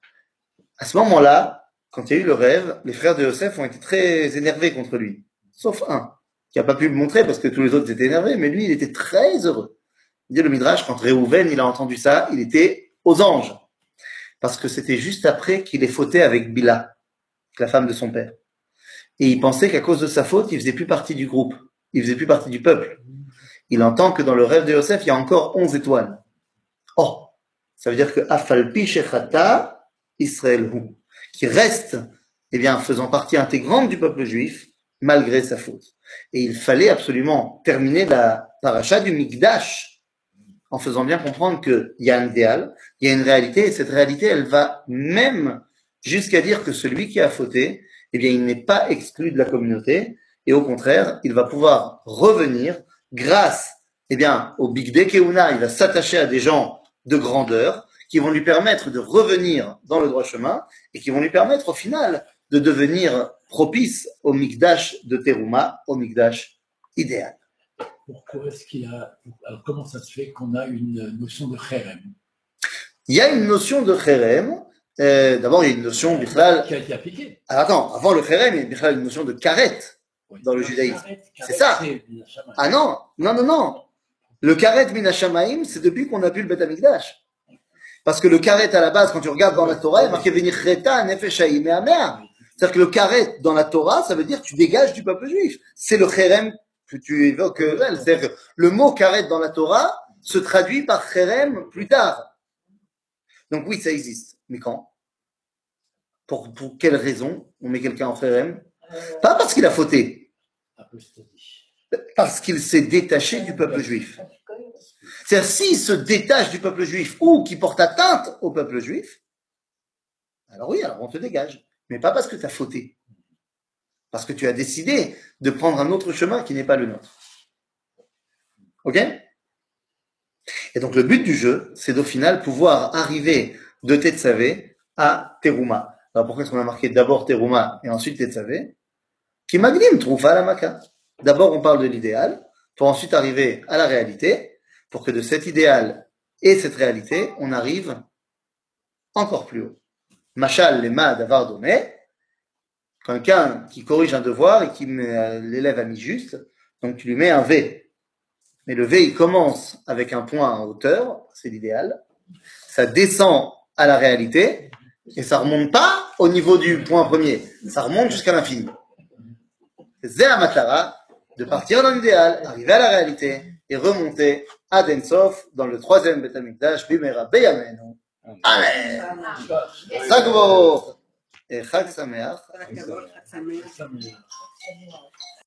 À ce moment-là, quand il y a eu le rêve, les frères de Yosef ont été très énervés contre lui. Sauf un, qui n'a pas pu le montrer parce que tous les autres étaient énervés, mais lui, il était très heureux. Il dit le Midrash, quand Réhouven, il a entendu ça, il était aux anges. Parce que c'était juste après qu'il ait fauté avec Bila, la femme de son père. Et il pensait qu'à cause de sa faute, il faisait plus partie du groupe. Il faisait plus partie du peuple. Il entend que dans le rêve de Yosef, il y a encore onze étoiles. Oh! Ça veut dire que Afalpi Shechata Israël Hu, qui reste, eh bien, faisant partie intégrante du peuple juif, malgré sa faute. Et il fallait absolument terminer la paracha du Mikdash, en faisant bien comprendre qu'il y a un idéal, il y a une réalité, et cette réalité, elle va même jusqu'à dire que celui qui a fauté, eh bien, il n'est pas exclu de la communauté, et au contraire, il va pouvoir revenir grâce, eh bien, au Bigdei Keuna, il va s'attacher à des gens de grandeur, qui vont lui permettre de revenir dans le droit chemin, et qui vont lui permettre, au final, de devenir propice au Mikdash de Teruma, au Mikdash idéal. Pourquoi est-ce qu'il y a... Alors, comment ça se fait qu'on a une notion de chérem? Il y a une notion de chérem. Euh, d'abord, il y a une notion bichlal... Qui a été appliquée. Alors, attends, avant le chérem, il y a bichlal une notion de karet Oui. dans le judaïsme. Karet, C'est ça. c'est Minashamaim. Ah non, non, non, non. Le karet minashamaim, c'est depuis qu'on a pu le Bet Amikdash. Parce que le karet, à la base, quand tu regardes dans la Torah, il y a marqué venir cheta nefesh haïm et amea. C'est-à-dire que le karet dans la Torah, ça veut dire que tu dégages du peuple juif. C'est le chérem que tu évoques. C'est-à-dire que le mot karet dans la Torah se traduit par chérem plus tard. Donc oui, ça existe. Mais quand? Pour, pour quelle raison on met quelqu'un en chérem? Pas parce qu'il a fauté. Parce qu'il s'est détaché du peuple juif. C'est-à-dire, s'il se détache du peuple juif ou qu'il porte atteinte au peuple juif, alors oui, alors on te dégage. Mais pas parce que tu as fauté. Parce que tu as décidé de prendre un autre chemin qui n'est pas le nôtre. Ok? Et donc, le but du jeu, c'est d'au final pouvoir arriver de Tetzavé à Teruma. Alors pourquoi est-ce qu'on a marqué d'abord Teruma et ensuite Tetzavé? Qui magnim troufa la maka. D'abord on parle de l'idéal, pour ensuite arriver à la réalité, pour que de cet idéal et cette réalité, on arrive encore plus haut. Machal lema d'avar donné, quelqu'un qui corrige un devoir et qui met l'élève à mi-juste, donc tu lui mets un V. Mais le V, il commence avec un point en hauteur, c'est l'idéal. Ça descend à la réalité et ça remonte pas au niveau du point premier. Ça remonte jusqu'à l'infini. C'est la matara de partir dans l'idéal, arriver à la réalité et remonter à Densof dans le troisième Beth Amikdash, Bimera Beyamenu. Amen. Sagvor et Chag Sameach. Ça me-